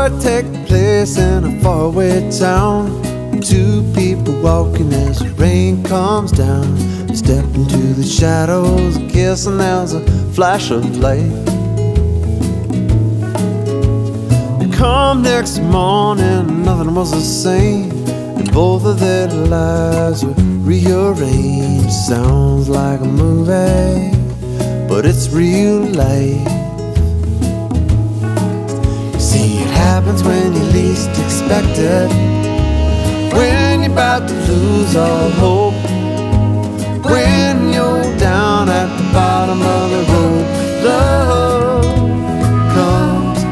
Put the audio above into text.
story take place in a faraway town. Two people walking as the rain comes down. They step into the shadows, a kiss, and there's a flash of light. They come next morning, nothing was the same, and both of their lives were rearranged. Sounds like a movie, but it's real life. See, it happens when you least expect it, when you're about to lose all hope, when you're down at the bottom of the road. Love